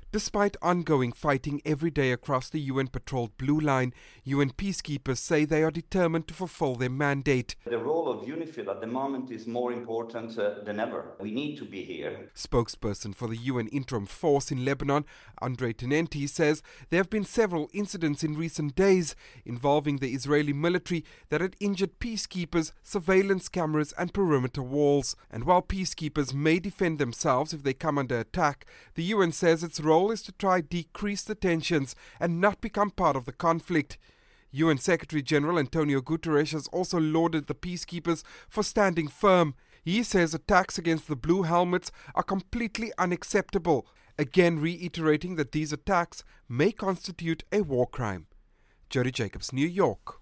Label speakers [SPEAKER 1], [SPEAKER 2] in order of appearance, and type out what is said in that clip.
[SPEAKER 1] Despite ongoing fighting every day across the UN-patrolled Blue Line, UN peacekeepers say they are determined to fulfill their mandate.
[SPEAKER 2] The role of UNIFIL at the moment is more important than ever. We need to be here.
[SPEAKER 1] Spokesperson for the UN Interim Force in Lebanon, Andrei Tenenti, says there have been several incidents in recent days involving the Israeli military that had injured peacekeepers, surveillance cameras and perimeter walls. And while peacekeepers may defend themselves if they come under attack, the UN says its role is to try decrease the tensions and not become part of the conflict. UN Secretary-General Antonio Guterres has also lauded the peacekeepers for standing firm. He says attacks against the Blue Helmets are completely unacceptable, again reiterating that these attacks may constitute a war crime. Jody Jacobs, New York.